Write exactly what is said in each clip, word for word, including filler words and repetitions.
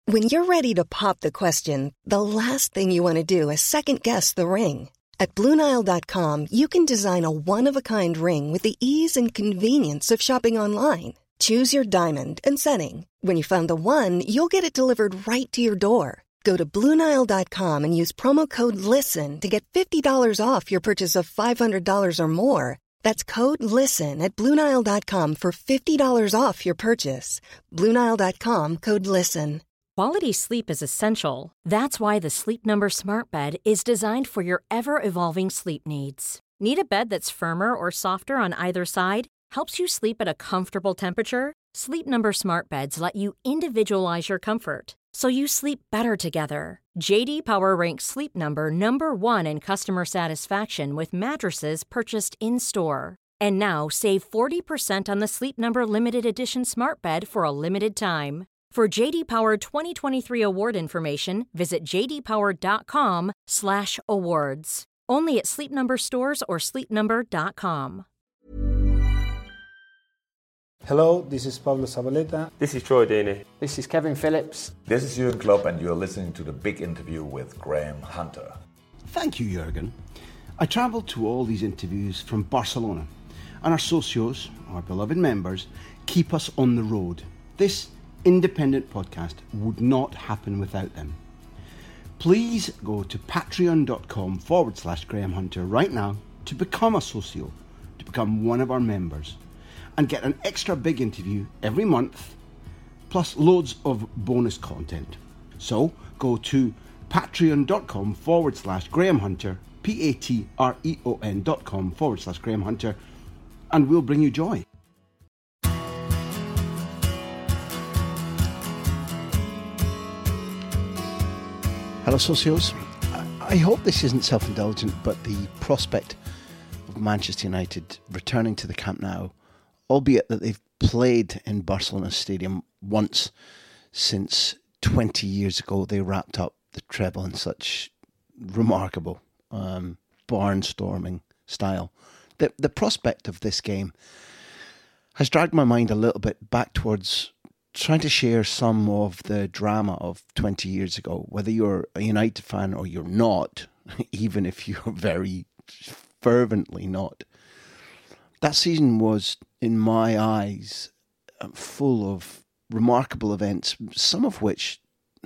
When you're ready to pop the question, the last thing you want to do is second-guess the ring. At Blue Nile dot com, you can design a one-of-a-kind ring with the ease and convenience of shopping online. Choose your diamond and setting. When you find the one, you'll get it delivered right to your door. Go to Blue Nile dot com and use promo code LISTEN to get fifty dollars off your purchase of five hundred dollars or more. That's code LISTEN at Blue Nile dot com for fifty dollars off your purchase. Blue Nile dot com, code LISTEN. Quality sleep is essential. That's why the Sleep Number Smart Bed is designed for your ever-evolving sleep needs. Need a bed that's firmer or softer on either side? Helps you sleep at a comfortable temperature? Sleep Number Smart Beds let you individualize your comfort, so you sleep better together. J D Power ranks Sleep Number number one in customer satisfaction with mattresses purchased in-store. And now save forty percent on the Sleep Number Limited Edition Smart Bed for a limited time. For J D Power twenty twenty-three award information, visit j d power dot com slash awards. Only at Sleep Number stores or sleep number dot com. Hello, this is Pablo Zabaleta. This is Troy Deeney. This is Kevin Phillips. This is Jürgen Klopp, and you're listening to The Big Interview with Graham Hunter. Thank you, Jürgen. I travelled to all these interviews from Barcelona, and our socios, our beloved members, keep us on the road. This independent podcast would not happen without them. Please go to patreon.com forward slash Graham Hunter right now to become a socio, to become one of our members, and get an extra big interview every month, plus loads of bonus content. So go to patreon.com forward slash Graham Hunter, P-A-T-R-E-O-N dot com forward slash Graham Hunter, and we'll bring you joy. Hello, socios. I hope this isn't self-indulgent, but the prospect of Manchester United returning to the Camp Nou, albeit that they've played in Barcelona Stadium once since twenty years ago, they wrapped up the treble in such remarkable um, barnstorming style. The, the prospect of this game has dragged my mind a little bit back towards trying to share some of the drama of twenty years ago, whether you're a United fan or you're not, even if you're very fervently not. That season was, in my eyes, full of remarkable events, some of which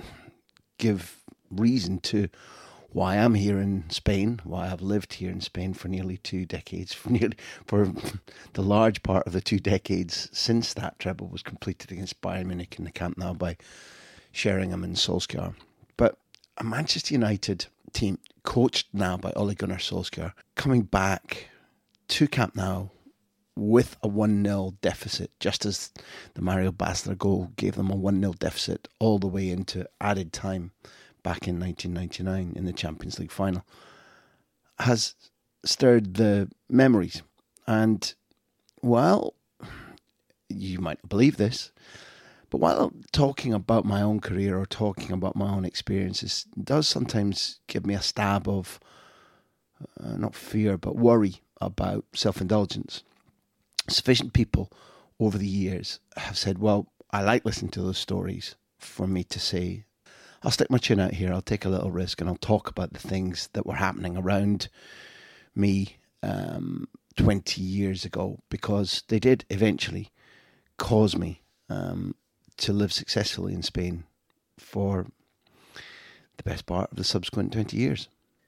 give reason to why I'm here in Spain, why I've lived here in Spain for nearly two decades, for nearly for the large part of the two decades since that treble was completed against Bayern Munich in the Camp Nou by Sheringham and Solskjaer. But a Manchester United team, coached now by Ole Gunnar Solskjaer, coming back to Camp Nou with a one nil deficit, just as the Mario Basler goal gave them a one nil deficit all the way into added time back in nineteen ninety-nine in the Champions League final, has stirred the memories. And, well, you might believe this, but while talking about my own career or talking about my own experiences does sometimes give me a stab of, uh, not fear, but worry about self-indulgence. Sufficient people over the years have said, well, I like listening to those stories for me to say, I'll stick my chin out here, I'll take a little risk, and I'll talk about the things that were happening around me um, twenty years ago, because they did eventually cause me um, to live successfully in Spain for the best part of the subsequent twenty years.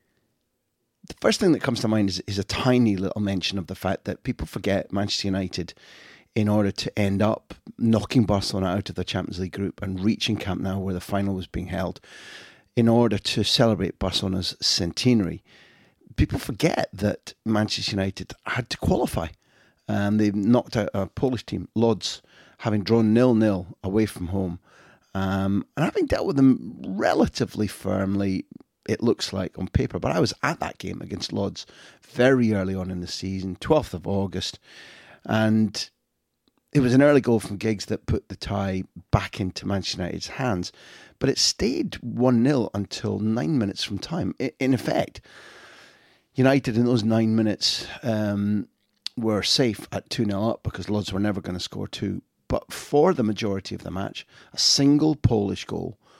The first thing that comes to mind is, is a tiny little mention of the fact that people forget Manchester United, in order to end up knocking Barcelona out of the Champions League group and reaching Camp Nou where the final was being held, in order to celebrate Barcelona's centenary. People forget that Manchester United had to qualify. Um, they knocked out a Polish team, Lodz, having drawn nil nil away from home. Um, and having dealt with them relatively firmly, it looks like, on paper. But I was at that game against Lodz very early on in the season, twelfth of August. And it was an early goal from Giggs that put the tie back into Manchester United's hands. But it stayed one nil until nine minutes from time. In effect, United in those nine minutes um, were safe at two nil up because Lodz were never going to score two. But for the majority of the match, a single Polish goal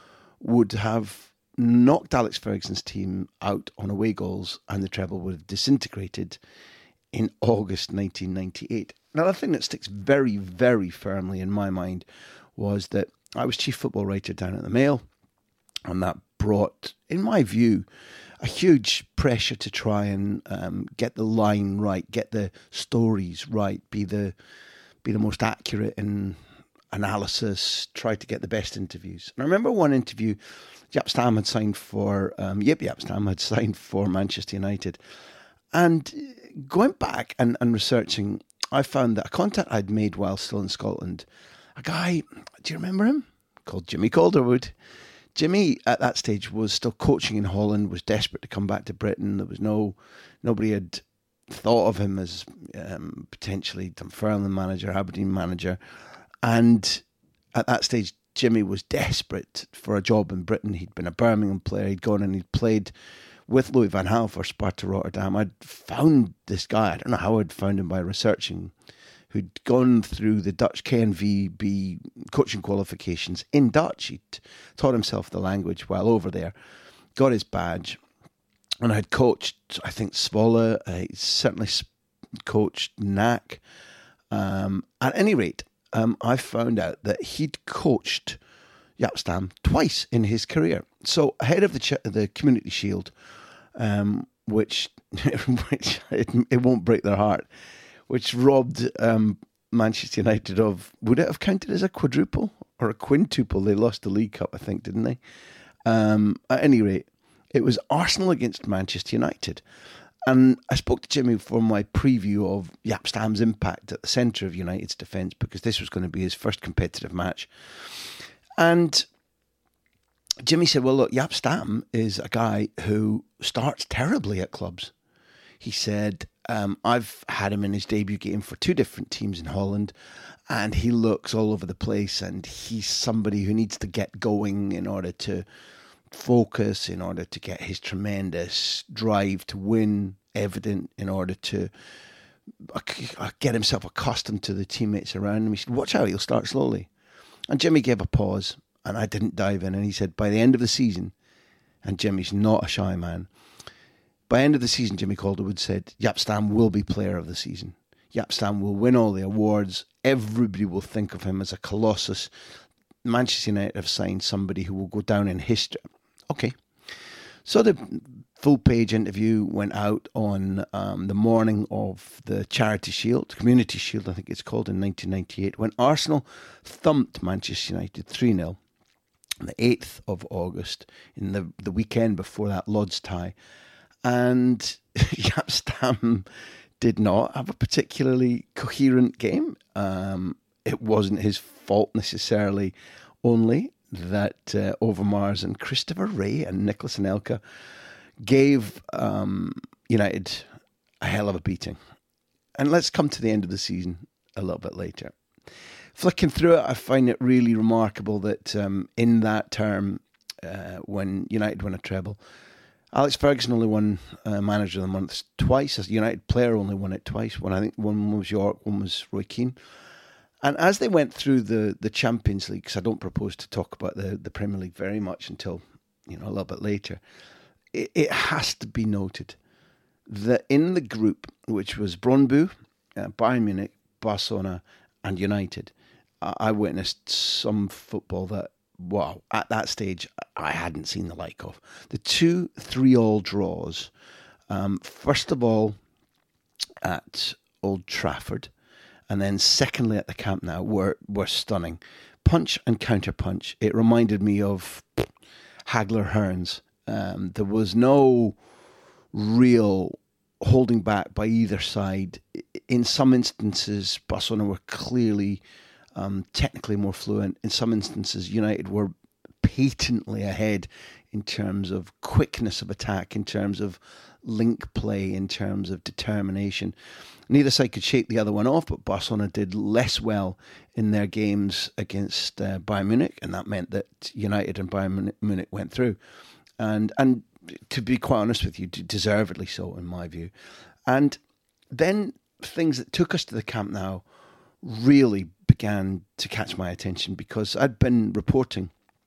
would have knocked Alex Ferguson's team out on away goals, and the treble would have disintegrated in August nineteen ninety-eight. Now, the thing that sticks very, very firmly in my mind was that I was chief football writer down at the Mail, and that brought, in my view, a huge pressure to try and um, get the line right, get the stories right, be the be the most accurate in analysis, try to get the best interviews. And I remember one interview, Jaap Stam had signed for, um, Yip Jaap Stam had signed for Manchester United. And going back and, and researching, I found that a contact I'd made while still in Scotland, a guy, do you remember him? Called Jimmy Calderwood. Jimmy, at that stage, was still coaching in Holland, was desperate to come back to Britain. There was no, nobody had thought of him as um, potentially Dunfermline manager, Aberdeen manager. And at that stage, Jimmy was desperate for a job in Britain. He'd been a Birmingham player. He'd gone and he'd played with Louis van Gaal for Sparta Rotterdam. I'd found this guy, I don't know how I'd found him by researching, who'd gone through the Dutch K N V B coaching qualifications in Dutch. He'd taught himself the language while over there, got his badge, and I had coached, I think, Zwolle. I certainly coached N A C. Um, at any rate, um, I found out that he'd coached Jaap Stam twice in his career. So ahead of the ch- the Community Shield, um, which which it, it won't break their heart, which robbed um, Manchester United of, would it have counted as a quadruple or a quintuple? They lost the League Cup, I think, didn't they? Um, at any rate, it was Arsenal against Manchester United. And I spoke to Jimmy for my preview of Jaap Stam's impact at the centre of United's defence, because this was going to be his first competitive match. And Jimmy said, well, look, Jaap Stam is a guy who starts terribly at clubs. He said, um, I've had him in his debut game for two different teams in Holland, and he looks all over the place, and he's somebody who needs to get going in order to focus, in order to get his tremendous drive to win evident, in order to get himself accustomed to the teammates around him. He said, watch out, he'll start slowly. And Jimmy gave a pause, and I didn't dive in, and he said, by the end of the season, and Jimmy's not a shy man, by the end of the season, Jimmy Calderwood said, Jaap Stam will be player of the season. Jaap Stam will win all the awards. Everybody will think of him as a colossus. Manchester United have signed somebody who will go down in history. Okay. So the full-page interview went out on um, the morning of the Charity Shield, Community Shield, I think it's called, in nineteen ninety-eight, when Arsenal thumped Manchester United three nil on the eighth of August, in the, the weekend before that Lodz tie. And Jaap Stam did not have a particularly coherent game. Um, it wasn't his fault necessarily only that uh, Overmars and Christopher Wreh and Nicholas Anelka gave um, United a hell of a beating. And let's come to the end of the season a little bit later. Flicking through it, I find it really remarkable that um, in that term, uh, when United won a treble, Alex Ferguson only won uh, Manager of the Month twice. As a United player, only won it twice. One, I think one was York, one was Roy Keane. And as they went through the, the Champions League, because I don't propose to talk about the, the Premier League very much until, you know, a little bit later, it, it has to be noted that in the group, which was Brøndby, uh, Bayern Munich, Barcelona, and United, I, I witnessed some football that, wow, at that stage, I hadn't seen the like of. The two three-all draws, um, first of all, at Old Trafford, and then secondly at the Camp Nou, were, were stunning. Punch and counter-punch. It reminded me of Hagler Hearns. Um, there was no real holding back by either side. In some instances, Barcelona were clearly um, technically more fluent. In some instances, United were patently ahead in terms of quickness of attack, in terms of link play, in terms of determination. Neither side could shake the other one off, but Barcelona did less well in their games against uh, Bayern Munich, and that meant that United and Bayern Munich went through. And and to be quite honest with you, deservedly so, in my view. And then things that took us to the Camp Nou really began to catch my attention, because I'd been reporting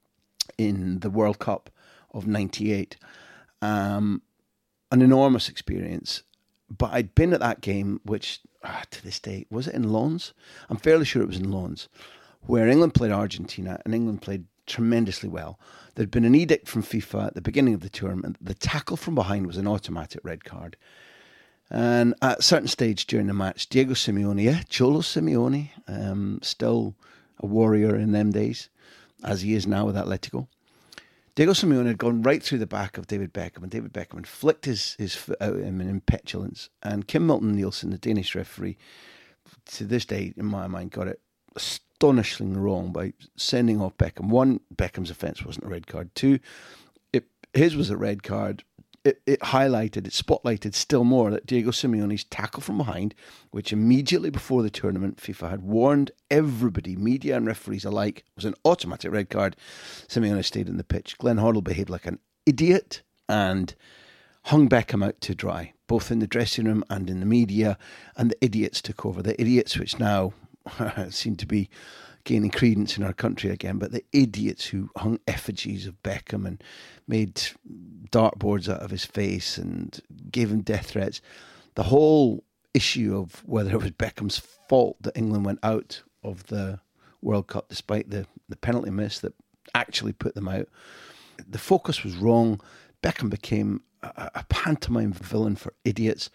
in the World Cup of ninety-eight. Um, an enormous experience. But I'd been at that game, which ah, to this day, was it in Lens? I'm fairly sure it was in Lens, where England played Argentina, and England played tremendously well. There'd been an edict from FIFA at the beginning of the tournament. The tackle from behind was an automatic red card. And at a certain stage during the match, Diego Simeone, yeah, Cholo Simeone, um, still a warrior in them days, as he is now with Atletico. Diego Simeone had gone right through the back of David Beckham, and David Beckham had flicked his, his foot out at him in petulance. And Kim Milton-Nielsen, the Danish referee, to this day, in my mind, got it astonishingly wrong by sending off Beckham. One, Beckham's offence wasn't a red card. Two, it, his was a red card. It, it highlighted, it spotlighted still more that Diego Simeone's tackle from behind, which immediately before the tournament, FIFA had warned everybody, media and referees alike, was an automatic red card. Simeone stayed in the pitch. Glenn Hoddle behaved like an idiot and hung Beckham out to dry, both in the dressing room and in the media, and the idiots took over. The idiots, which now seem to be gaining credence in our country again, but the idiots who hung effigies of Beckham and made dartboards out of his face and gave him death threats. The whole issue of whether it was Beckham's fault that England went out of the World Cup despite the, the penalty miss that actually put them out. The focus was wrong. Beckham became a, a pantomime villain for idiots.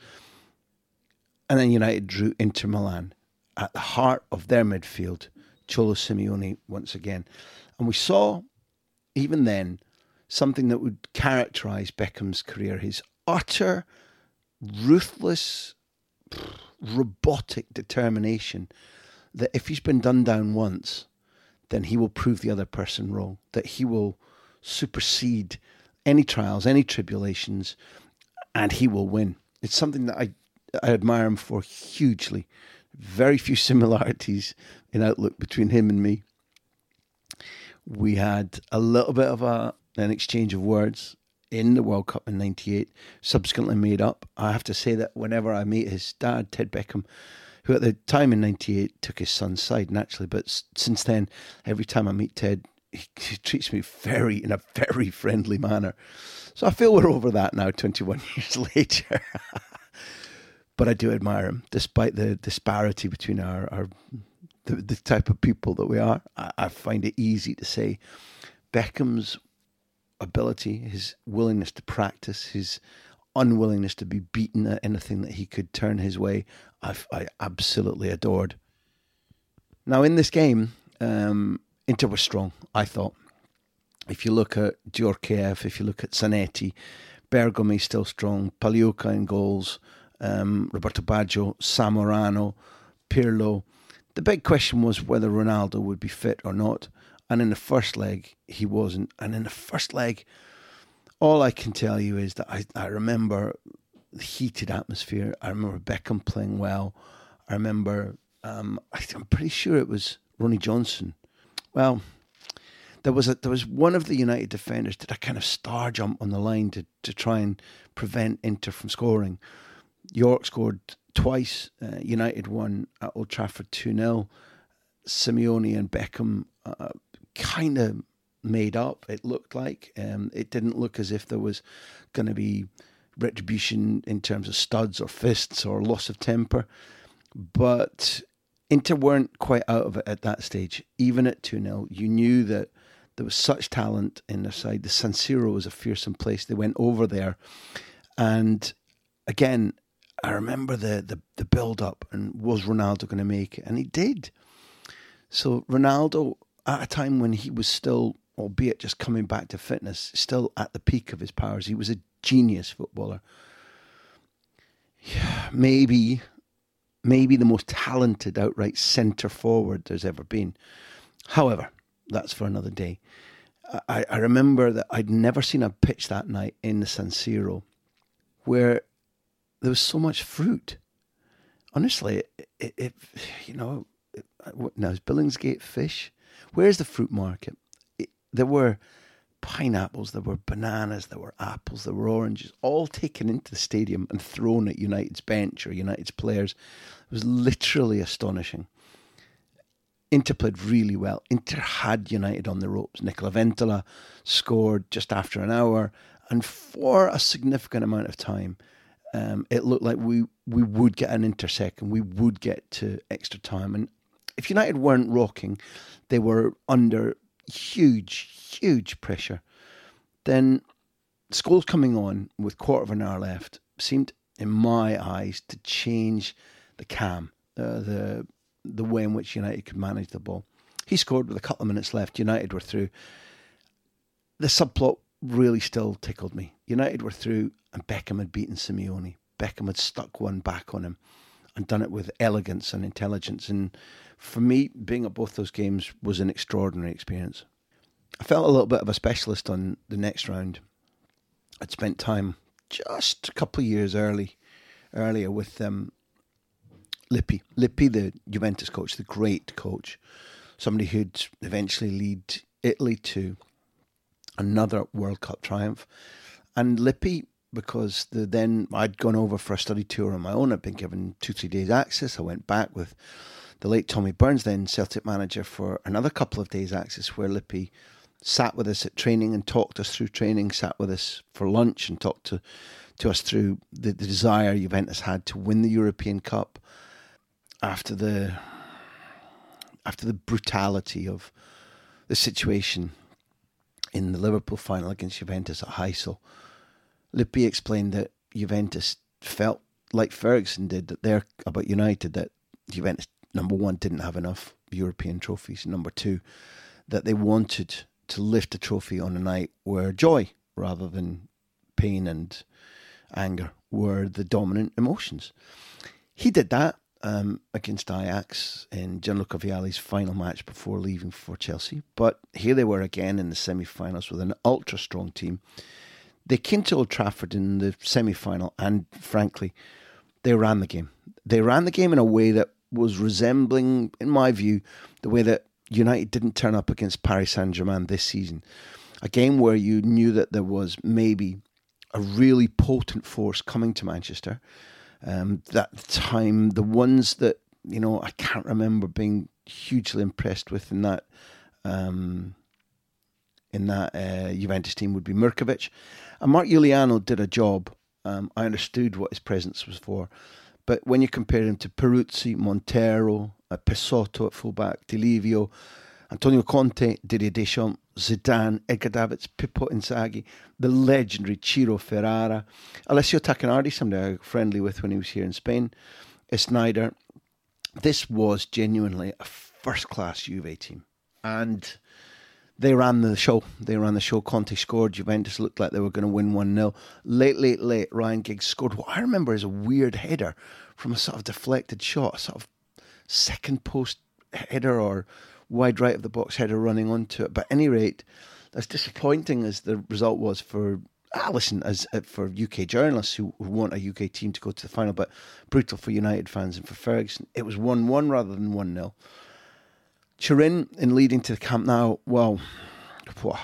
And then United drew Inter Milan at the heart of their midfield, Cholo Simeone once again. And we saw, even then, something that would characterise Beckham's career, his utter, ruthless, robotic determination that if he's been done down once, then he will prove the other person wrong, that he will supersede any trials, any tribulations, and he will win. It's something that I, I admire him for hugely. Very few similarities in outlook between him and me. We had a little bit of a an exchange of words in the World Cup in ninety-eight, subsequently made up. I have to say that whenever I meet his dad, Ted Beckham, who at the time in ninety-eight took his son's side naturally, but s- since then, every time I meet Ted, he, he treats me very in a very friendly manner. So I feel we're over that now, twenty-one years later. But I do admire him, despite the disparity between our, our the, the type of people that we are. I, I find it easy to say Beckham's ability, his willingness to practice, his unwillingness to be beaten at anything that he could turn his way, I, I absolutely adored. Now, in this game, um, Inter was strong, I thought. If you look at Djorkaeff, if you look at Zanetti, Bergomi still strong, Pagliuca in goals, um, Roberto Baggio, Zamorano, Pirlo. The big question was whether Ronaldo would be fit or not. And in the first leg, he wasn't. And in the first leg, all I can tell you is that I, I remember the heated atmosphere. I remember Beckham playing well. I remember, um, I'm pretty sure it was Ronnie Johnson. Well, there was a, there was one of the United defenders did a kind of star jump on the line to, to try and prevent Inter from scoring. York scored twice. Uh, United won at Old Trafford two nil. Simeone and Beckham uh, kind of made up, it looked like. Um, it didn't look as if there was going to be retribution in terms of studs or fists or loss of temper. But Inter weren't quite out of it at that stage. Even at two nil, you knew that there was such talent in their side. The San Siro was a fearsome place. They went over there. And again, I remember the, the, the build-up and was Ronaldo going to make it? And he did. So Ronaldo, at a time when he was still, albeit just coming back to fitness, still at the peak of his powers, he was a genius footballer. Yeah, maybe, maybe the most talented outright centre forward there's ever been. However, that's for another day. I, I remember that I'd never seen a pitch that night in the San Siro where there was so much fruit. Honestly, it, it, it you know, it, now is Billingsgate fish? Where's the fruit market? It, there were pineapples, there were bananas, there were apples, there were oranges, all taken into the stadium and thrown at United's bench or United's players. It was literally astonishing. Inter played really well. Inter had United on the ropes. Nicola Ventola scored just after an hour, and for a significant amount of time, um, it looked like we, we would get an Inter second. We would get to extra time. And if United weren't rocking, they were under huge, huge pressure. Then Scholes coming on with quarter of an hour left seemed, in my eyes, to change the cam, uh, the the way in which United could manage the ball. He scored with a couple of minutes left. United were through. The subplot really still tickled me. United were through, and Beckham had beaten Simeone. Beckham had stuck one back on him and done it with elegance and intelligence. And for me, being at both those games was an extraordinary experience. I felt a little bit of a specialist on the next round. I'd spent time just a couple of years early, earlier with um, Lippi. Lippi, the Juventus coach, the great coach, somebody who'd eventually lead Italy to another World Cup triumph. And Lippi, because the, then I'd gone over for a study tour on my own, I'd been given two, three days access. I went back with the late Tommy Burns, then Celtic manager, for another couple of days access, where Lippi sat with us at training and talked us through training, sat with us for lunch and talked to, to us through the, the desire Juventus had to win the European Cup after the after the brutality of the situation in the Liverpool final against Juventus at Heysel. Lippi explained that Juventus felt, like Ferguson did, that they're about United, that Juventus, number one, didn't have enough European trophies, and number two, that they wanted to lift a trophy on a night where joy rather than pain and anger were the dominant emotions. He did that um, against Ajax in Gianluca Vialli's final match before leaving for Chelsea. But here they were again in the semi-finals with an ultra-strong team. They came to Old Trafford in the semi-final, and frankly, they ran the game. They ran the game in a way that was resembling, in my view, the way that United didn't turn up against Paris Saint-Germain this season. A game where you knew that there was maybe a really potent force coming to Manchester. Um, that time, the ones that, you know, I can't remember being hugely impressed with in that um, in that uh, Juventus team would be Mirkovic. And Mark Giuliano did a job. Um, I understood what his presence was for. But when you compare him to Peruzzi, Montero, uh, Pesotto at fullback, Di Livio, Antonio Conte, Didier Deschamps, Zidane, Edgar Davids, Pippo Inzaghi, the legendary Ciro Ferrara, Alessio Tacchinardi, somebody I was friendly with when he was here in Spain, Snyder. This was genuinely a first-class Juve team. And they ran the show. They ran the show. Conte scored. Juventus looked like they were going to win one nil. Late, late, late, Ryan Giggs scored what I remember as a weird header from a sort of deflected shot, a sort of second post header or wide right of the box header running onto it. But at any rate, as disappointing as the result was for, ah, listen, as uh, for U K journalists who, who want a U K team to go to the final, but brutal for United fans and for Ferguson, it was one one rather than one nil. Turin, in leading to the Camp Nou, well, whoa,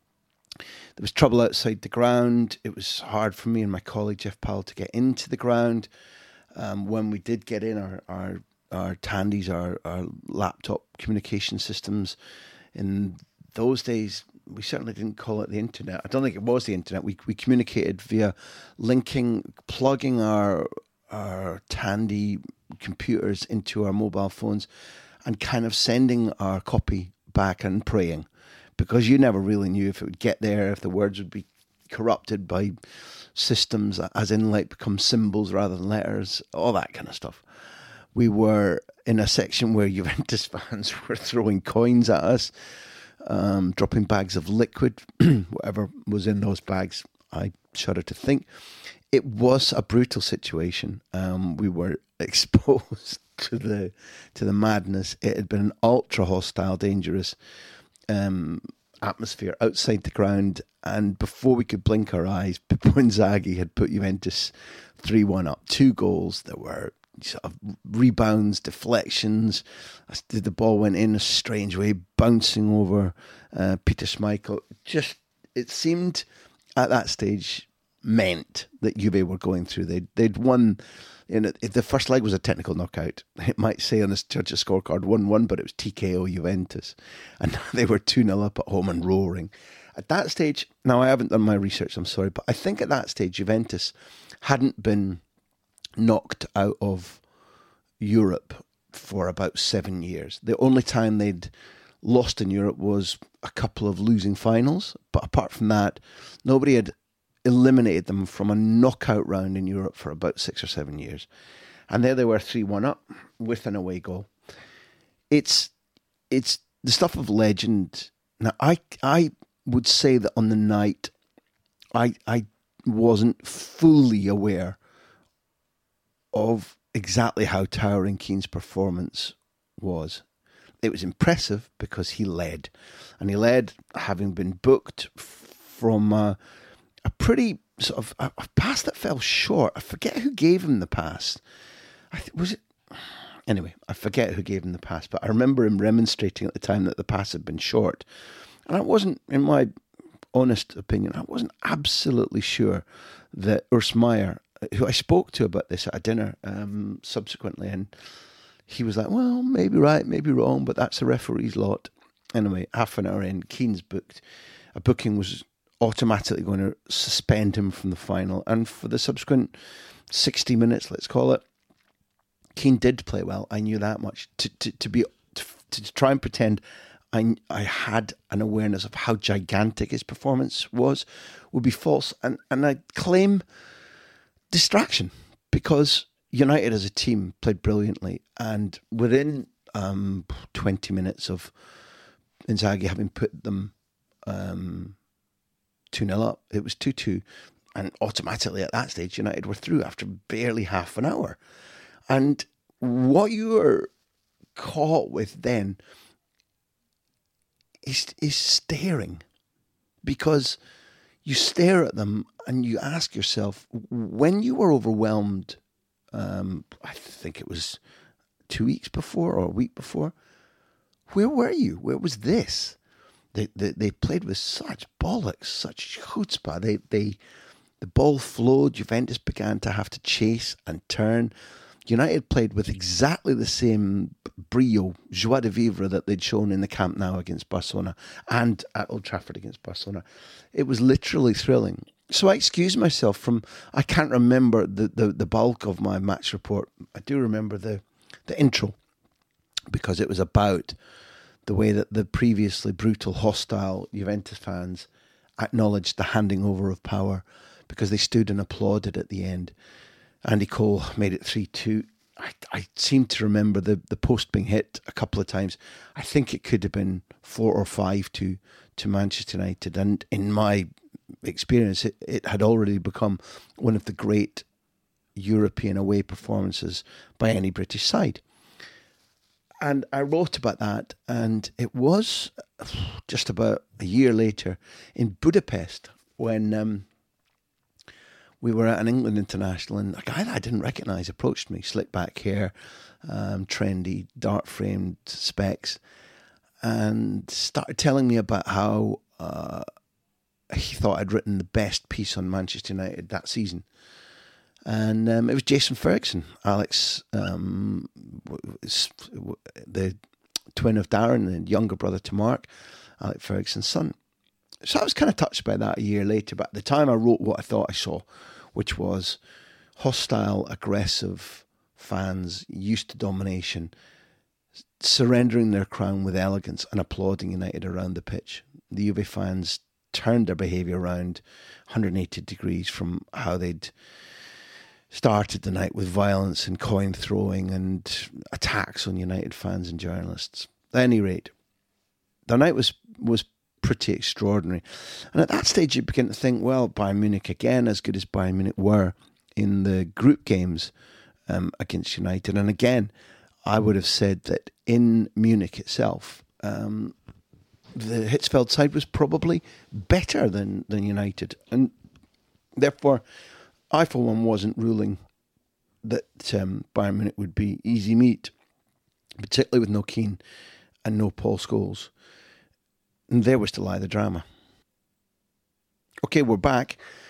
there was trouble outside the ground. It was hard for me and my colleague Jeff Powell to get into the ground. Um, when we did get in, our our, our Tandys, our, our laptop communication systems, in those days, we certainly didn't call it the internet. I don't think it was the internet. We we communicated via linking, plugging our our Tandy computers into our mobile phones, and kind of sending our copy back and praying, because you never really knew if it would get there, if the words would be corrupted by systems, as in like become symbols rather than letters, all that kind of stuff. We were in a section where Juventus fans were throwing coins at us, um, dropping bags of liquid, whatever was in those bags. I shudder to think. It was a brutal situation. Um, we were exposed to the to the madness. It had been an ultra hostile, dangerous um, atmosphere outside the ground, and before we could blink our eyes, Pippo Inzaghi had put Juventus three one up. Two goals. There were sort of rebounds, deflections. The ball went in a strange way, bouncing over uh, Peter Schmeichel. Just, it seemed at that stage meant that Juve were going through. They'd, they'd won, you know, if the first leg was a technical knockout, it might say on the judge's scorecard one one, but it was T K O Juventus. And they were two nil up at home and roaring. At that stage, now I haven't done my research, I'm sorry, but I think at that stage Juventus hadn't been knocked out of Europe for about seven years. The only time they'd lost in Europe was a couple of losing finals, but apart from that, nobody had eliminated them from a knockout round in Europe for about six or seven years. And there they were, three one up with an away goal. It's it's the stuff of legend. Now, I I would say that on the night, I I wasn't fully aware of exactly how towering Keane's performance was. It was impressive because he led, and he led having been booked from a, a pretty sort of a, a pass that fell short. I forget who gave him the pass. I th- was it anyway? I forget who gave him the pass, but I remember him remonstrating at the time that the pass had been short, and I wasn't, in my honest opinion, I wasn't absolutely sure that Urs Meier, who I spoke to about this at a dinner um, subsequently, and he was like, well, maybe right, maybe wrong, but that's the referee's lot. Anyway, half an hour in, Keane's booked. A booking was automatically going to suspend him from the final. And for the subsequent sixty minutes, let's call it, Keane did play well. I knew that much. To to, to be to, to try and pretend I, I had an awareness of how gigantic his performance was would be false. And, and I claim distraction, because United as a team played brilliantly, and within um, twenty minutes of Inzaghi having put them um, two nil up, it was two two, and automatically at that stage United were through after barely half an hour. And what you were caught with then is, is staring, because you stare at them and you ask yourself, when you were overwhelmed, Um, I think it was two weeks before or a week before, where were you? Where was this? They they, they played with such bollocks, such chutzpah. They, they, the ball flowed. Juventus began to have to chase and turn. United played with exactly the same brio, joie de vivre that they'd shown in the Camp Nou against Barcelona and at Old Trafford against Barcelona. It was literally thrilling. So I excuse myself from, I can't remember the, the, the bulk of my match report. I do remember the, the intro, because it was about the way that the previously brutal, hostile Juventus fans acknowledged the handing over of power, because they stood and applauded at the end. Andy Cole made it three two. I, I seem to remember the, the post being hit a couple of times. I think it could have been four or five to, to Manchester United. And in my experience, it, it had already become one of the great European away performances by any British side. And I wrote about that, and it was just about a year later in Budapest when um, we were at an England international, and a guy that I didn't recognise approached me, slick back hair, um, trendy, dart-framed specs, and started telling me about how uh, he thought I'd written the best piece on Manchester United that season. And um, it was Jason Ferguson, Alex, um, the twin of Darren, the younger brother to Mark, Alex Ferguson's son. So I was kind of touched by that a year later, but at the time I wrote what I thought I saw, which was hostile, aggressive fans used to domination, surrendering their crown with elegance and applauding United around the pitch. The Juve fans turned their behaviour around one hundred eighty degrees from how they'd started the night with violence and coin throwing and attacks on United fans and journalists. At any rate, the night was was pretty extraordinary. And at that stage you begin to think, well, Bayern Munich again, as good as Bayern Munich were in the group games um, against United. And again, I would have said that in Munich itself, um, the Hitzfeld side was probably better than, than United. And therefore, I, for one, wasn't ruling that um, Bayern Munich would be easy meat, particularly with no Keane and no Paul Scholes. And there was to lie the drama. Okay, we're back.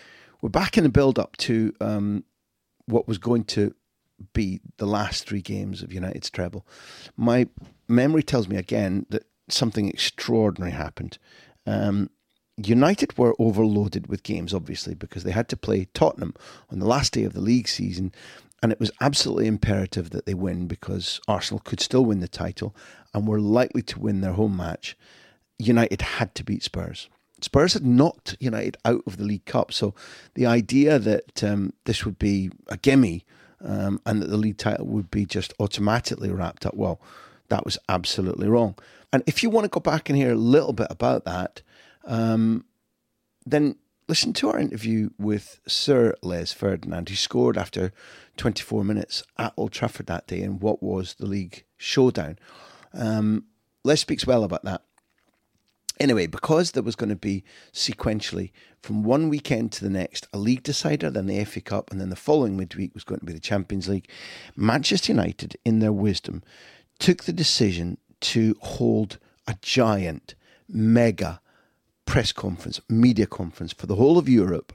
we're back in the build-up to um, what was going to be the last three games of United's treble. My memory tells me again that something extraordinary happened. Um, United were overloaded with games, obviously, because they had to play Tottenham on the last day of the league season, and it was absolutely imperative that they win because Arsenal could still win the title and were likely to win their home match. United had to beat Spurs. Spurs had knocked United out of the League Cup, so the idea that um, this would be a gimme um, and that the league title would be just automatically wrapped up, well, that was absolutely wrong. And if you want to go back and hear a little bit about that, um, then listen to our interview with Sir Les Ferdinand, who scored after twenty-four minutes at Old Trafford that day in what was the league showdown. Um, Les speaks well about that. Anyway, because there was going to be sequentially from one weekend to the next a league decider, then the F A Cup, and then the following midweek was going to be the Champions League, Manchester United, in their wisdom, took the decision to hold a giant, mega press conference, media conference for the whole of Europe.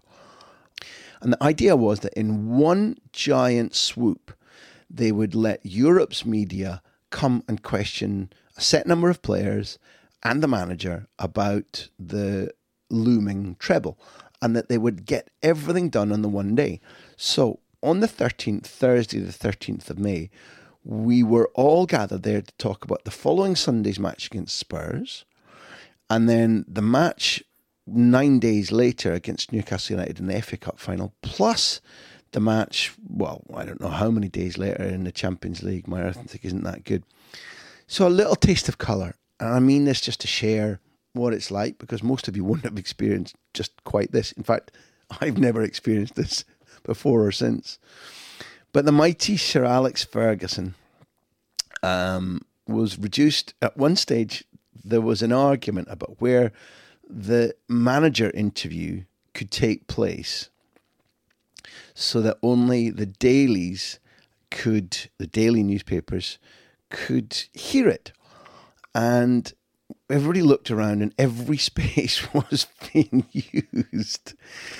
And the idea was that in one giant swoop, they would let Europe's media come and question a set number of players and the manager about the looming treble, and that they would get everything done on the one day. So on the thirteenth, Thursday the thirteenth of May, we were all gathered there to talk about the following Sunday's match against Spurs, and then the match nine days later against Newcastle United in the F A Cup final, plus the match, well, I don't know how many days later in the Champions League. My arithmetic isn't that good. So a little taste of colour. And I mean this just to share what it's like, because most of you wouldn't have experienced just quite this. In fact, I've never experienced this before or since. But the mighty Sir Alex Ferguson um, was reduced. At one stage, there was an argument about where the manager interview could take place so that only the dailies could, the daily newspapers could hear it. And everybody looked around and every space was being used.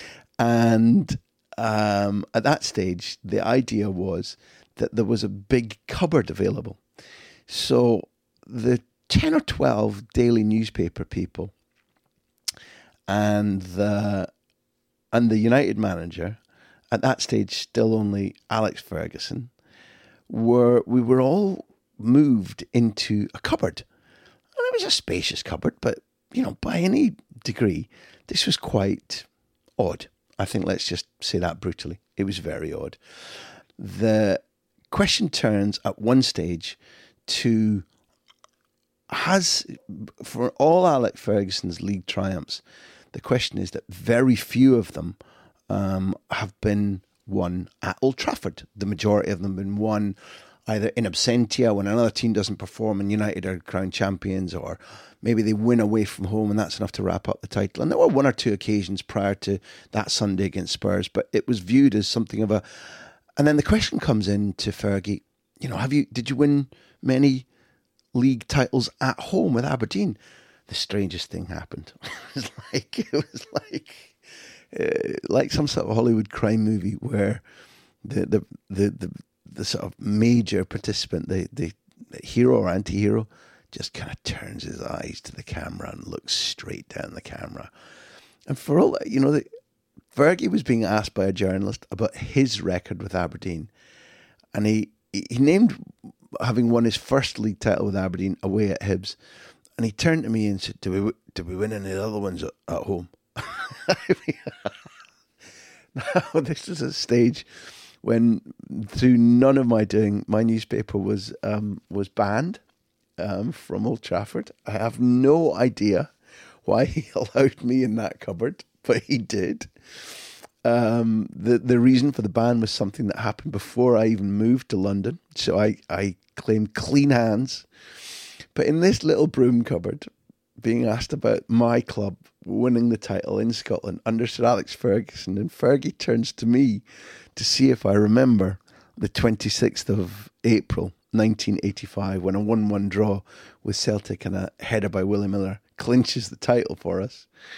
And um, at that stage, the idea was that there was a big cupboard available. So the ten or twelve daily newspaper people and the, and the United manager, at that stage still only Alex Ferguson, were we were all moved into a cupboard. And it was a spacious cupboard, but, you know, by any degree, this was quite odd. I think let's just say that brutally. It was very odd. The question turns at one stage to, has, for all Alex Ferguson's league triumphs, the question is that very few of them um, have been won at Old Trafford. The majority of them have been won either in absentia when another team doesn't perform and United are crowned champions, or maybe they win away from home and that's enough to wrap up the title. And there were one or two occasions prior to that Sunday against Spurs, but it was viewed as something of a... And then the question comes in to Fergie, you know, have you, did you win many league titles at home with Aberdeen? The strangest thing happened. It was like, it was like, uh, like some sort of Hollywood crime movie where the, the, the, the, the sort of major participant, the, the hero or anti-hero, just kind of turns his eyes to the camera and looks straight down the camera. And for all, you know, the, Fergie was being asked by a journalist about his record with Aberdeen. And he, he named having won his first league title with Aberdeen away at Hibs. And he turned to me and said, "Did we, did we win any of the other ones at, at home?" Now, this was a stage when, through none of my doing, my newspaper was um, was banned um, from Old Trafford. I have no idea why he allowed me in that cupboard, but he did. Um, the the reason for the ban was something that happened before I even moved to London, so I, I claimed clean hands. But in this little broom cupboard, being asked about my club winning the title in Scotland under Sir Alex Ferguson, and Fergie turns to me to see if I remember the twenty-sixth of April nineteen eighty-five, when a one one draw with Celtic and a header by Willie Miller clinches the title for us.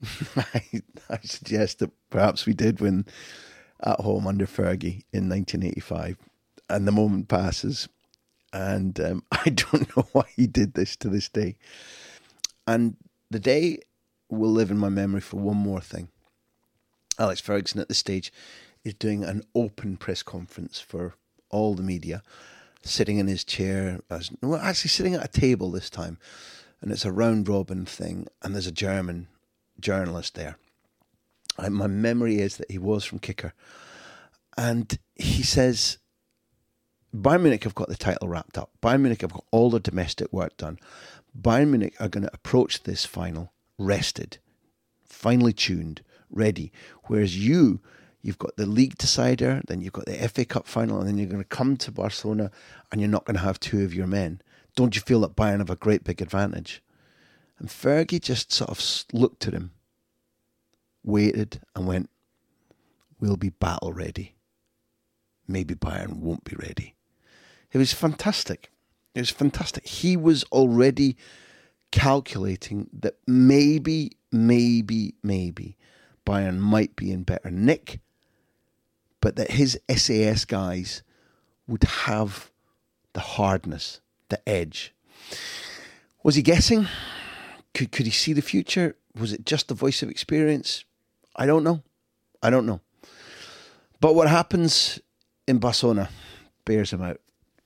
I, I suggest that perhaps we did win at home under Fergie in nineteen eighty-five, and the moment passes, and um, I don't know why he did this to this day. And the day will live in my memory for one more thing. Alex Ferguson at this stage is doing an open press conference for all the media, sitting in his chair, as well, actually sitting at a table this time, and it's a round robin thing, and there's a German journalist there. And my memory is that he was from Kicker, and he says, Bayern Munich have got the title wrapped up. Bayern Munich have got all the domestic work done. Bayern Munich are going to approach this final rested, finely tuned, ready. Whereas you, you've got the league decider, then you've got the F A Cup final, and then you're going to come to Barcelona and you're not going to have two of your men. Don't you feel that Bayern have a great big advantage? And Fergie just sort of looked at him, waited and went, we'll be battle ready. Maybe Bayern won't be ready. It was fantastic. It was fantastic. He was already calculating that maybe, maybe, maybe Bayern might be in better nick, but that his S A S guys would have the hardness, the edge. Was he guessing? Could could he see the future? Was it just the voice of experience? I don't know. I don't know. But what happens in Barcelona bears him out.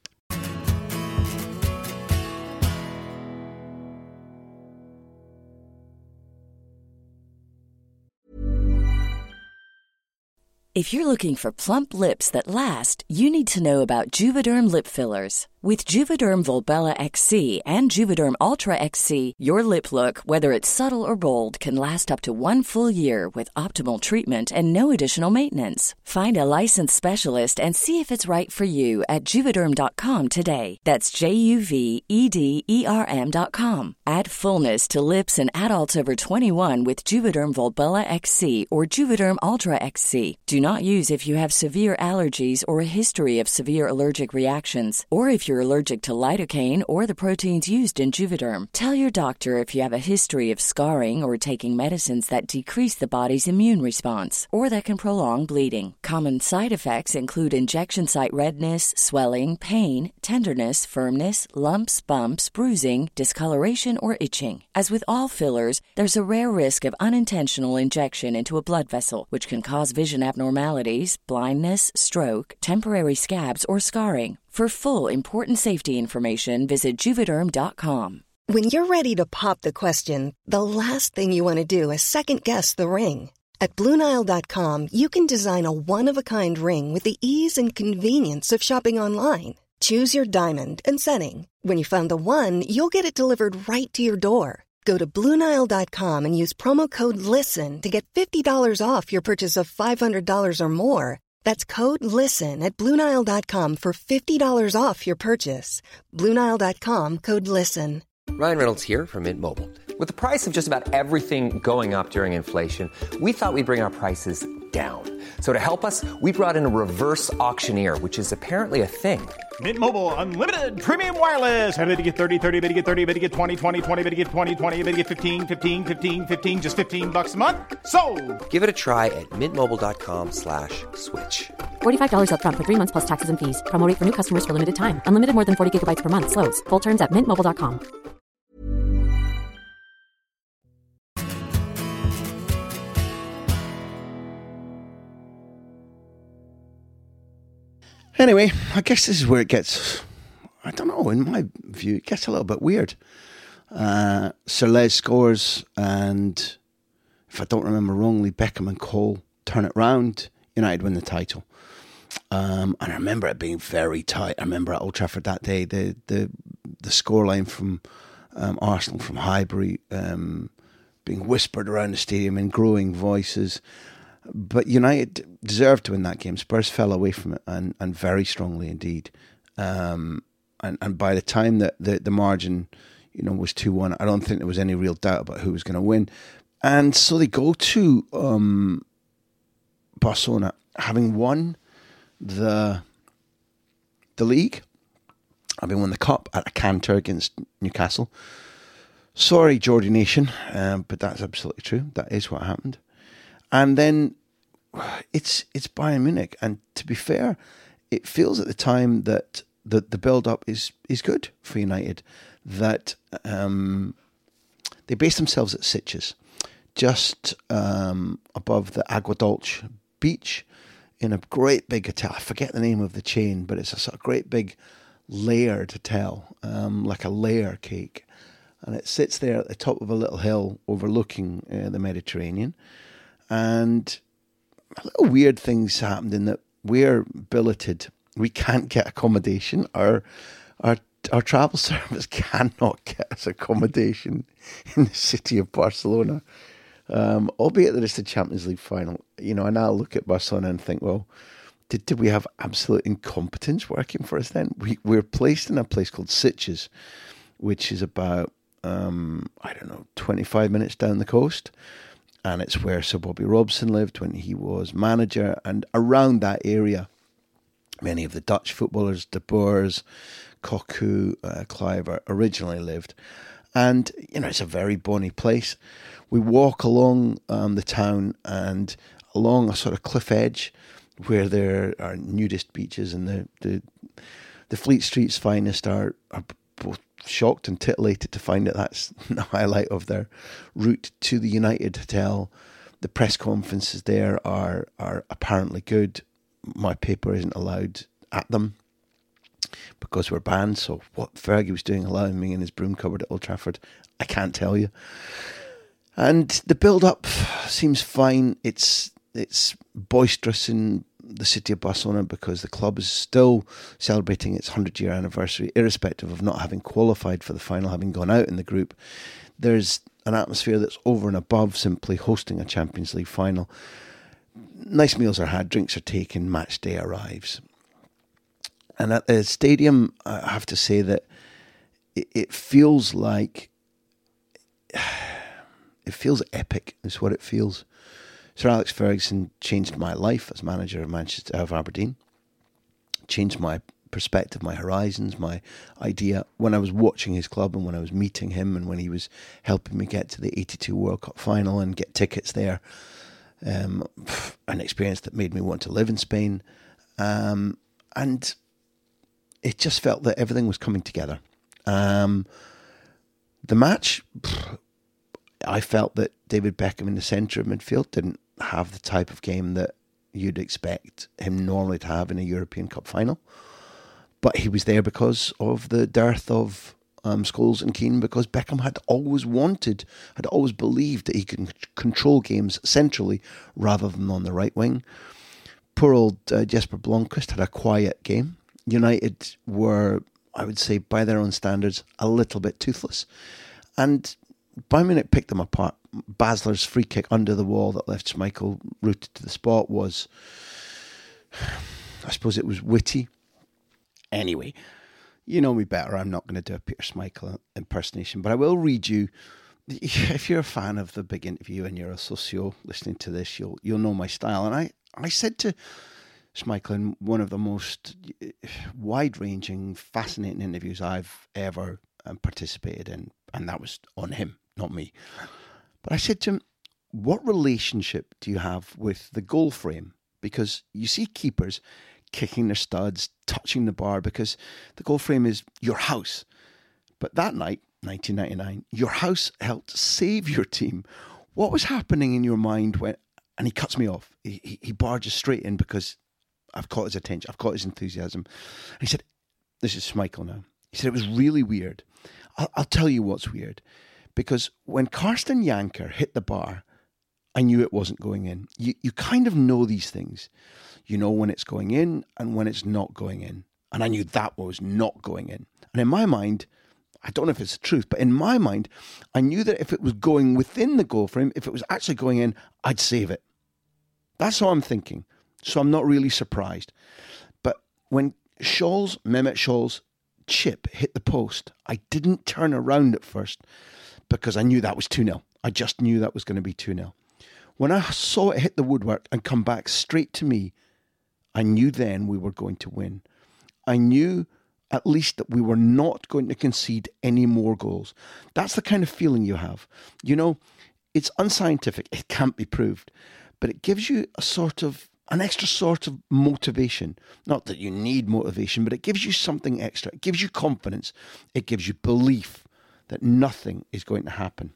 If you're looking for plump lips that last, you need to know about Juvederm lip fillers. With Juvederm Volbella X C and Juvederm Ultra X C, your lip look, whether it's subtle or bold, can last up to one full year with optimal treatment and no additional maintenance. Find a licensed specialist and see if it's right for you at Juvederm dot com today. That's J U V E D E R M dot com. Add fullness to lips in adults over twenty-one with Juvederm Volbella X C or Juvederm Ultra X C. Do not use if you have severe allergies or a history of severe allergic reactions, or if you're allergic to lidocaine or the proteins used in Juvederm. Tell your doctor if you have a history of scarring or taking medicines that decrease the body's immune response or that can prolong bleeding. Common side effects include injection site redness, swelling, pain, tenderness, firmness, lumps, bumps, bruising, discoloration, or itching. As with all fillers, there's a rare risk of unintentional injection into a blood vessel, which can cause vision abnormalities, blindness, stroke, temporary scabs, or scarring. For full, important safety information, visit Juvederm dot com. When you're ready to pop the question, the last thing you want to do is second-guess the ring. At Blue Nile dot com, you can design a one-of-a-kind ring with the ease and convenience of shopping online. Choose your diamond and setting. When you find the one, you'll get it delivered right to your door. Go to Blue Nile dot com and use promo code LISTEN to get fifty dollars off your purchase of five hundred dollars or more. That's code LISTEN at Blue Nile dot com for fifty dollars off your purchase. Blue Nile dot com, code LISTEN. Ryan Reynolds here from Mint Mobile. With the price of just about everything going up during inflation, we thought we'd bring our prices down. So to help us, we brought in a reverse auctioneer, which is apparently a thing. Mint Mobile Unlimited Premium Wireless. How to get thirty, thirty, how to get thirty, how to get twenty, twenty, twenty, how to get twenty, twenty, how to get fifteen, fifteen, fifteen, fifteen, just fifteen bucks a month? Sold! Give it a try at mintmobile.com slash switch. forty-five dollars up front for three months plus taxes and fees. Promo rate for new customers for limited time. Unlimited more than forty gigabytes per month. Slows full terms at mint mobile dot com. Anyway, I guess this is where it gets, I don't know, in my view, it gets a little bit weird. Uh, Sir Les scores, and if I don't remember wrongly, Beckham and Cole turn it round. United win the title. Um, and I remember it being very tight. I remember at Old Trafford that day, the the, the scoreline from um, Arsenal, from Highbury, um, being whispered around the stadium in growing voices. But United deserved to win that game. Spurs fell away from it, and, and very strongly indeed. Um, and, and by the time that the, the margin, you know, was two one, I don't think there was any real doubt about who was going to win. And so they go to um, Barcelona, having won the the league, having won the cup at a canter against Newcastle. Sorry, Geordie Nation, um, but that's absolutely true. That is what happened. And then it's it's Bayern Munich, and to be fair, it feels at the time that the, the build-up is, is good for United, that um, they based themselves at Sitges, just um, above the Agua Dulce beach, in a great big hotel. I forget the name of the chain, but it's a sort of great big layered hotel, um, like a layer cake. And it sits there at the top of a little hill overlooking uh, the Mediterranean. And little weird things happened in that we're billeted. We can't get accommodation. Our our our travel service cannot get us accommodation in the city of Barcelona. Um, albeit that it's the Champions League final. You know, and I look at Barcelona and think, well, did, did we have absolute incompetence working for us then? We, we're placed in a place called Sitges, which is about, um, I don't know, twenty-five minutes down the coast. And it's where Sir Bobby Robson lived when he was manager. And around that area, many of the Dutch footballers, De Boers, Cocu, uh, Kluivert, originally lived. And, you know, it's a very bonny place. We walk along um, the town and along a sort of cliff edge where there are nudist beaches, and the the, the Fleet Street's finest are, are both shocked and titillated to find that that's the highlight of their route to the United Hotel. The press conferences there are are apparently good. My paper isn't allowed at them because we're banned. So what Fergie was doing allowing me in his broom cupboard at Old Trafford, I can't tell you. And the build-up seems fine. It's it's boisterous in the city of Barcelona because the club is still celebrating its hundred-year anniversary, irrespective of not having qualified for the final, having gone out in the group. There's an atmosphere that's over and above simply hosting a Champions League final. Nice meals are had, drinks are taken, match day arrives. And at the stadium, I have to say that it, it feels like... It feels epic, is what it feels. Sir Alex Ferguson changed my life as manager of Manchester of Aberdeen. Changed my perspective, my horizons, my idea when I was watching his club and when I was meeting him and when he was helping me get to the eighty-two World Cup final and get tickets there. Um, an experience that made me want to live in Spain. Um, and it just felt that everything was coming together. Um, the match... I felt that David Beckham in the centre of midfield didn't have the type of game that you'd expect him normally to have in a European Cup final. But he was there because of the dearth of um, Scholes and Keane, because Beckham had always wanted, had always believed that he could control games centrally rather than on the right wing. Poor old uh, Jesper Blomqvist had a quiet game. United were, I would say, by their own standards, a little bit toothless. And Bayern Munich picked them apart. Basler's free kick under the wall that left Schmeichel rooted to the spot was, I suppose it was witty. Anyway, you know me better. I'm not going to do a Peter Schmeichel impersonation, but I will read you. If you're a fan of the big interview and you're a socio listening to this, you'll you'll know my style. And I, I said to Schmeichel in one of the most wide-ranging, fascinating interviews I've ever um, participated in, and that was on him, not me. But I said to him, what relationship do you have with the goal frame? Because you see keepers kicking their studs, touching the bar, because the goal frame is your house. But that night, nineteen ninety-nine, your house helped save your team. What was happening in your mind when... And he cuts me off. He, he, he barges straight in because I've caught his attention. I've caught his enthusiasm. And he said, this is Schmeichel now. He said, it was really weird. I'll, I'll tell you what's weird. Because when Karsten Janker hit the bar, I knew it wasn't going in. You you kind of know these things. You know when it's going in and when it's not going in. And I knew that was not going in. And in my mind, I don't know if it's the truth, but in my mind, I knew that if it was going within the goal frame, if it was actually going in, I'd save it. That's how I'm thinking. So I'm not really surprised. But when Scholes, Mehmet Scholes, chip hit the post, I didn't turn around at first because I knew that was two nil. I just knew that was going to be two nil. When I saw it hit the woodwork and come back straight to me, I knew then we were going to win. I knew at least that we were not going to concede any more goals. That's the kind of feeling you have. You know, it's unscientific, it can't be proved, but it gives you a sort of, an extra sort of motivation. Not that you need motivation, but it gives you something extra. It gives you confidence. It gives you belief that nothing is going to happen.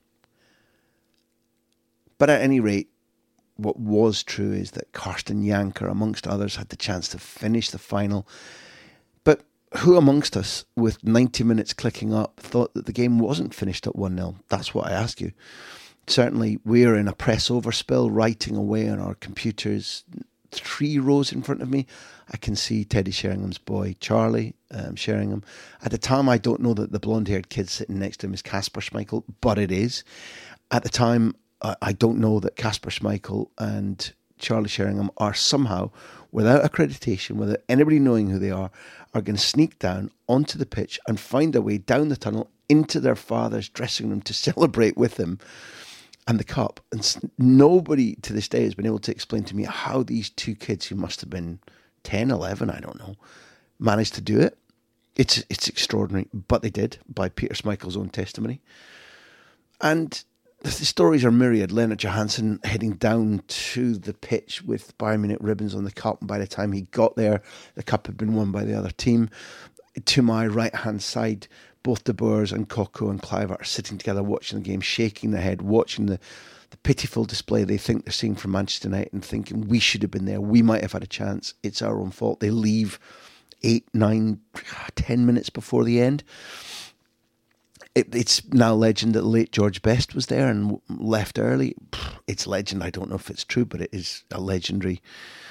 But at any rate, what was true is that Karsten Janker, amongst others, had the chance to finish the final. But who amongst us, with ninety minutes clicking up, thought that the game wasn't finished at one nil? That's what I ask you. Certainly, we're in a press overspill, writing away on our computers. Three rows in front of me, I can see Teddy Sheringham's boy, Charlie um, Sheringham. At the time, I don't know that the blonde-haired kid sitting next to him is Kasper Schmeichel, but it is. At the time, I don't know that Kasper Schmeichel and Charlie Sheringham are somehow, without accreditation, without anybody knowing who they are, are going to sneak down onto the pitch and find their way down the tunnel into their father's dressing room to celebrate with him and the cup. And nobody to this day has been able to explain to me how these two kids, who must have been ten, eleven, I don't know, managed to do it. It's it's extraordinary, but they did, by Peter Schmeichel's own testimony. And the stories are myriad. Lennart Johansson heading down to the pitch with Bayern Munich ribbons on the cup, and by the time he got there, the cup had been won by the other team. To my right-hand side, both De Boers and Coco and Kluivert are sitting together watching the game, shaking their head, watching the, the pitiful display they think they're seeing from Manchester United and thinking, we should have been there, we might have had a chance, it's our own fault. They leave eight, nine, ten minutes before the end. It, it's now legend that late George Best was there and left early. It's legend. I don't know if it's true, but it is a legendary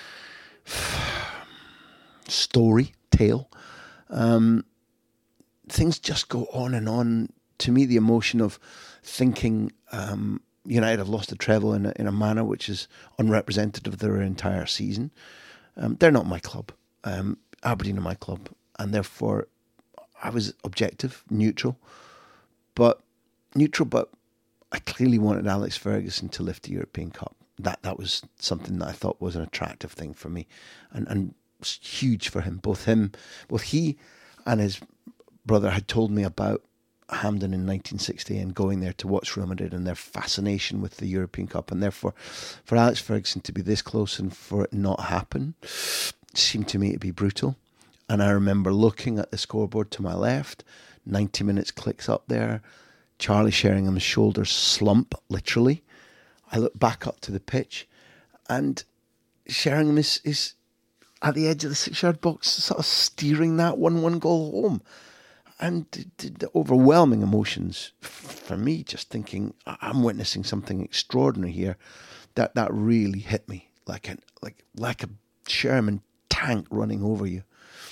story, tale. Um, things just go on and on. To me, the emotion of thinking um, United have lost the treble in a, in a manner which is unrepresentative of their entire season. Um, they're not my club. Um, Aberdeen are my club. And therefore, I was objective, neutral. But neutral, but I clearly wanted Alex Ferguson to lift the European Cup. That that was something that I thought was an attractive thing for me, and and huge for him. Both him, both he, and his brother had told me about Hampden in nineteen sixty and going there to watch Real Madrid and their fascination with the European Cup, and therefore, for Alex Ferguson to be this close and for it not happen seemed to me to be brutal. And I remember looking at the scoreboard to my left. ninety minutes clicks up there. Charlie Sheringham's shoulders slump, literally. I look back up to the pitch, and Sheringham is, is at the edge of the six-yard box, sort of steering that one one goal home. And the, the overwhelming emotions for me, just thinking, I'm witnessing something extraordinary here. That that really hit me like a like like a Sherman tank running over you.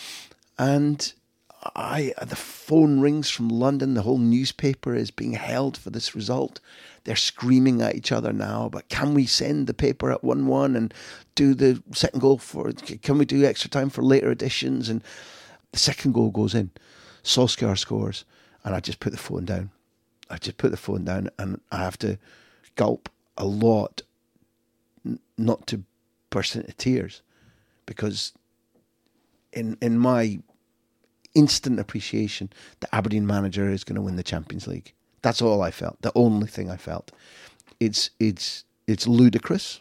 And I, the phone rings from London. The whole newspaper is being held for this result. They're screaming at each other now, but can we send the paper at one one and do the second goal for, can we do extra time for later editions? And the second goal goes in. Solskjaer scores, and I just put the phone down. I just put the phone down, and I have to gulp a lot n- not to burst into tears, because in in my instant appreciation, the Aberdeen manager is going to win the Champions League. That's all I felt. The only thing I felt. It's it's it's ludicrous,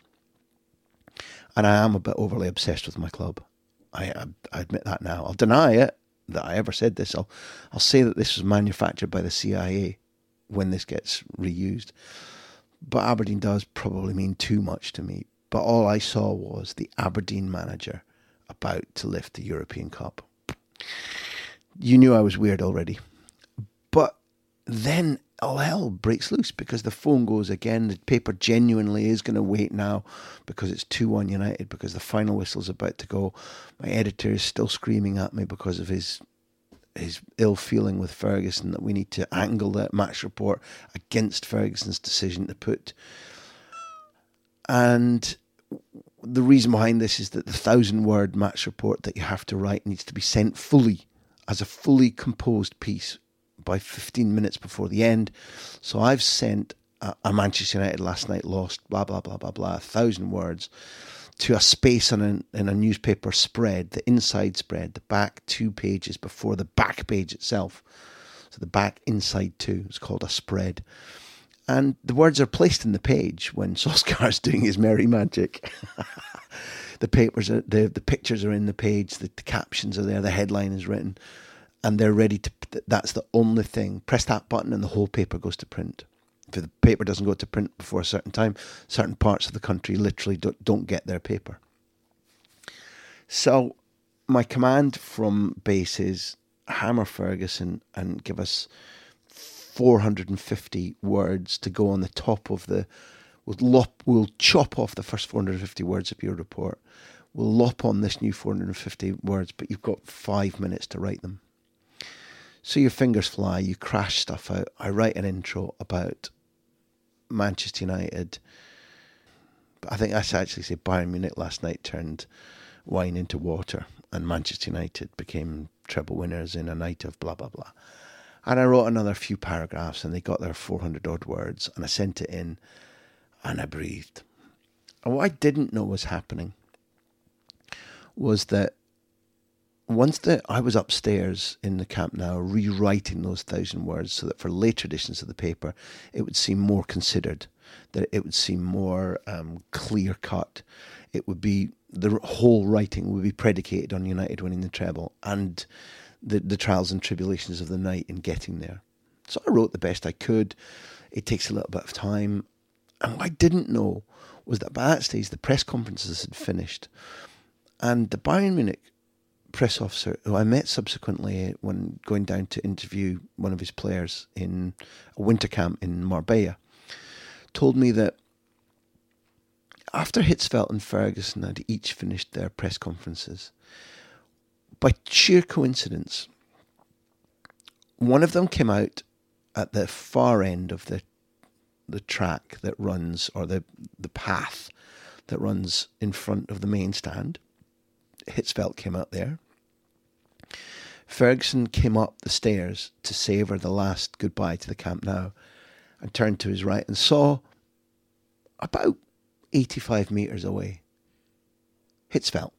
and I am a bit overly obsessed with my club. I I, I admit that now. I'll deny it that I ever said this. I'll I'll say that this was manufactured by the C I A when this gets reused. But Aberdeen does probably mean too much to me. But all I saw was the Aberdeen manager about to lift the European Cup. You knew I was weird already. But then all hell breaks loose, because the phone goes again. The paper genuinely is going to wait now because it's two one United, because the final whistle's about to go. My editor is still screaming at me because of his his ill feeling with Ferguson, that we need to angle that match report against Ferguson's decision to put. And the reason behind this is that the thousand word match report that you have to write needs to be sent fully, as a fully composed piece, by fifteen minutes before the end. So I've sent a, a Manchester United last night lost, blah, blah, blah, blah, blah, a thousand words to a space on a, in a newspaper spread, the inside spread, the back two pages before the back page itself. So the back inside two is called a spread. And the words are placed in the page when Solskjaer's doing his merry magic. The papers, are, the the pictures are in the page, the, the captions are there, the headline is written, and they're ready to, that's the only thing. Press that button and the whole paper goes to print. If the paper doesn't go to print before a certain time, certain parts of the country literally don't, don't get their paper. So my command from base is hammer Ferguson and give us four hundred fifty words to go on the top of the... We'll, lop, we'll chop off the first four hundred fifty words of your report. We'll lop on this new four hundred fifty words, but you've got five minutes to write them. So your fingers fly, you crash stuff out. I write an intro about Manchester United. But I think I actually say Bayern Munich last night turned wine into water and Manchester United became treble winners in a night of blah, blah, blah. And I wrote another few paragraphs and they got their four hundred odd words and I sent it in. And I breathed. And what I didn't know was happening was that once that I was upstairs in the Camp Nou rewriting those thousand words so that for later editions of the paper it would seem more considered, that it would seem more um, clear cut. It would be, the whole writing would be predicated on United winning the treble and the, the trials and tribulations of the night in getting there. So I wrote the best I could. It takes a little bit of time. And what I didn't know was that by that stage, the press conferences had finished. And the Bayern Munich press officer, who I met subsequently when going down to interview one of his players in a winter camp in Marbella, told me that after Hitzfeld and Ferguson had each finished their press conferences, by sheer coincidence, one of them came out at the far end of the the track that runs, or the, the path that runs in front of the main stand. Hitzfeld came out there. Ferguson came up the stairs to savour the last goodbye to the Camp Nou and turned to his right and saw about eighty-five metres away Hitzfeld.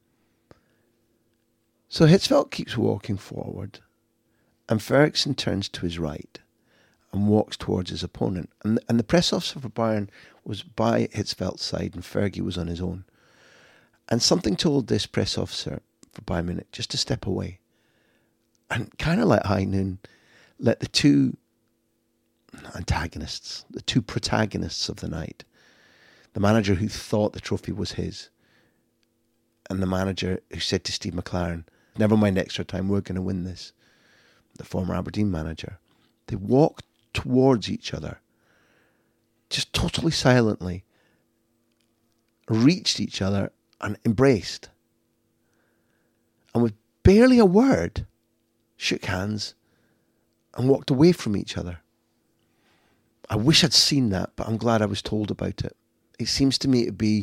So Hitzfeld keeps walking forward and Ferguson turns to his right and walks towards his opponent. And, and the press officer for Bayern was by Hitzfeld's side and Fergie was on his own. And something told this press officer for Bayern Munich just to step away. And kind of like high noon, let the two antagonists, the two protagonists of the night, the manager who thought the trophy was his, and the manager who said to Steve McLaren, never mind extra time, we're going to win this, the former Aberdeen manager, they walked towards each other, just totally silently, reached each other and embraced. And with barely a word, shook hands and walked away from each other. I wish I'd seen that, but I'm glad I was told about it. It seems to me to be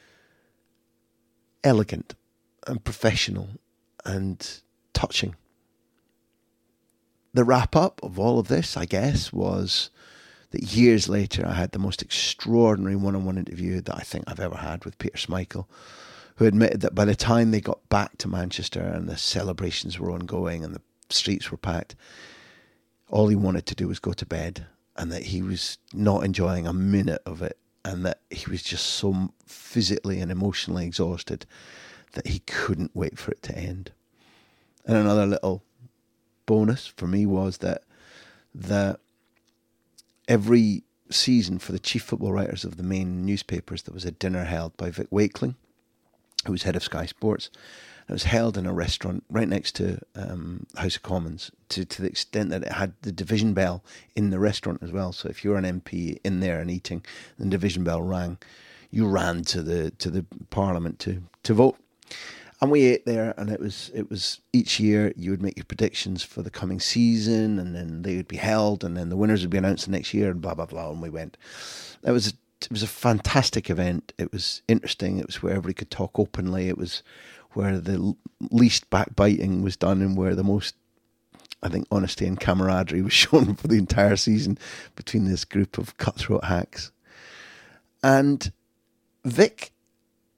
elegant and professional and touching. The wrap-up of all of this, I guess, was that years later I had the most extraordinary one-on-one interview that I think I've ever had with Peter Schmeichel, who admitted that by the time they got back to Manchester and the celebrations were ongoing and the streets were packed, all he wanted to do was go to bed, and that he was not enjoying a minute of it, and that he was just so physically and emotionally exhausted that he couldn't wait for it to end. And another little bonus for me was that the every season for the chief football writers of the main newspapers there was a dinner held by Vic Wakeling, who was head of Sky Sports. It was held in a restaurant right next to um, House of Commons, to, to the extent that it had the division bell in the restaurant as well. So if you were an M P in there and eating, and the division bell rang, you ran to the to the Parliament to to vote. And we ate there, and it was it was each year you would make your predictions for the coming season, and then they would be held, and then the winners would be announced the next year, and blah blah blah. And we went. It was a, it was a fantastic event. It was interesting. It was where everybody could talk openly. It was where the least backbiting was done, and where the most, I think, honesty and camaraderie was shown for the entire season between this group of cutthroat hacks. And Vic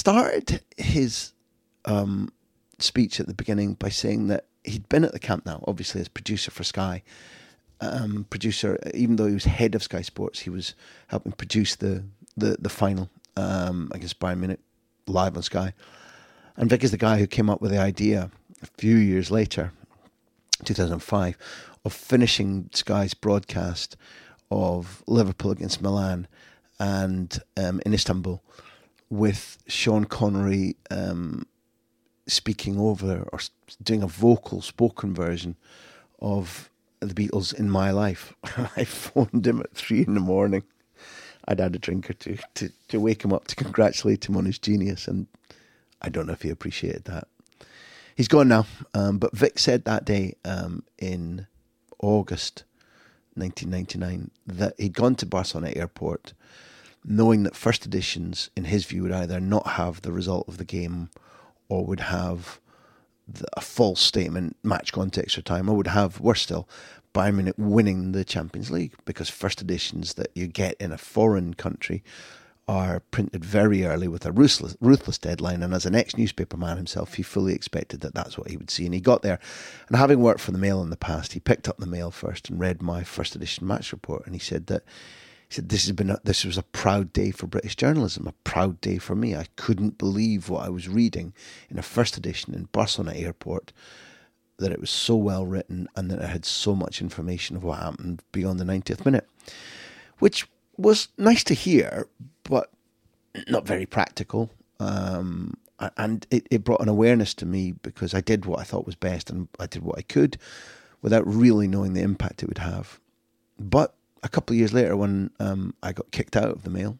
started his um, speech at the beginning by saying that he'd been at the Camp Nou, obviously as producer for Sky. Um, producer, even though he was head of Sky Sports, he was helping produce the the, the final um, against Bayern Munich live on Sky. And Vic is the guy who came up with the idea a few years later, two thousand five, of finishing Sky's broadcast of Liverpool against Milan and um, in Istanbul with Sean Connery um, speaking over or doing a vocal spoken version of the Beatles' In My Life. I phoned him at three in the morning. I'd had a drink or two to, to wake him up, to congratulate him on his genius, and I don't know if he appreciated that. He's gone now, um, but Vic said that day um, in August nineteen ninety-nine that he'd gone to Barcelona Airport knowing that first editions, in his view, would either not have the result of the game or would have the, a false statement, match gone to extra time, or would have, worse still, Bayern Munich winning the Champions League, because first editions that you get in a foreign country are printed very early with a ruthless, ruthless deadline, and as an ex-newspaper man himself, he fully expected that that's what he would see. And he got there, and having worked for the Mail in the past, he picked up the Mail first and read my first edition match report, and he said that he said this has been a, this was a proud day for British journalism, a proud day for me. I couldn't believe what I was reading in a first edition in Barcelona Airport, that it was so well written and that it had so much information of what happened beyond the ninetieth minute, which was nice to hear, but not very practical. Um, and it, it brought an awareness to me, because I did what I thought was best and I did what I could without really knowing the impact it would have. But a couple of years later, when um, I got kicked out of the Mail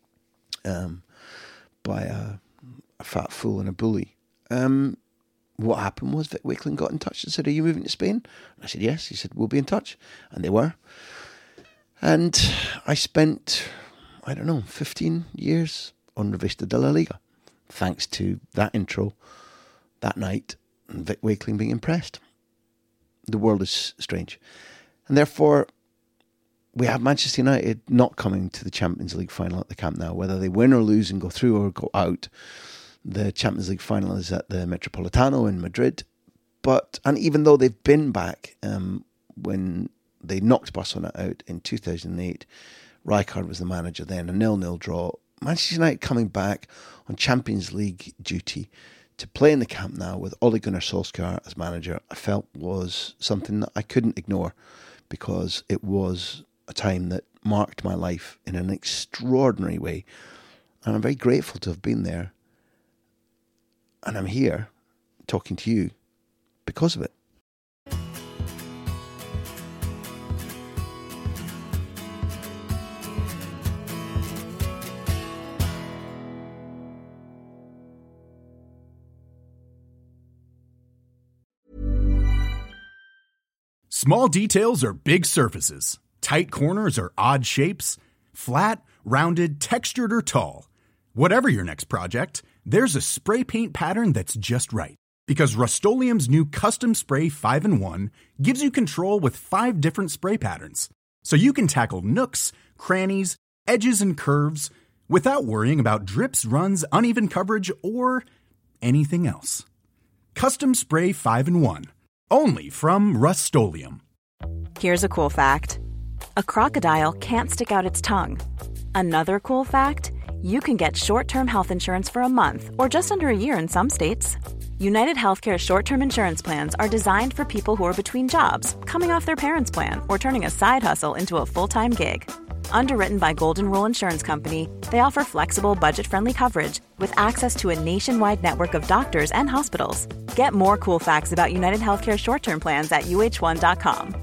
um, by a, a fat fool and a bully, um, what happened was Vic Wakeling got in touch and said, "Are you moving to Spain?" And I said, "Yes." He said, "We'll be in touch." And they were. And I spent, I don't know, fifteen years on Revista de la Liga, thanks to that intro that night and Vic Wakeling being impressed. The world is strange. And therefore, we have Manchester United not coming to the Champions League final at the Camp Nou. Whether they win or lose and go through or go out, the Champions League final is at the Metropolitano in Madrid. But, and even though they've been back um, when they knocked Barcelona out in two thousand eight, Rijkaard was the manager then, a nil-nil draw, Manchester United coming back on Champions League duty to play in the Camp Nou with Ole Gunnar Solskjaer as manager, I felt was something that I couldn't ignore, because it was a time that marked my life in an extraordinary way. And I'm very grateful to have been there. And I'm here talking to you because of it. Small details are big surfaces. Tight corners are odd shapes. Flat, rounded, textured, or tall. Whatever your next project, there's a spray paint pattern that's just right. Because Rust-Oleum's new Custom Spray five in one gives you control with five different spray patterns. So you can tackle nooks, crannies, edges, and curves without worrying about drips, runs, uneven coverage, or anything else. Custom Spray five in one. Only from Rust-Oleum. Here's a cool fact. A crocodile can't stick out its tongue. Another cool fact, you can get short-term health insurance for a month or just under a year in some states. United Healthcare short-term insurance plans are designed for people who are between jobs, coming off their parents' plan, or turning a side hustle into a full-time gig. Underwritten by Golden Rule Insurance Company, they offer flexible, budget-friendly coverage with access to a nationwide network of doctors and hospitals. Get more cool facts about United Healthcare short-term plans at U H one dot com.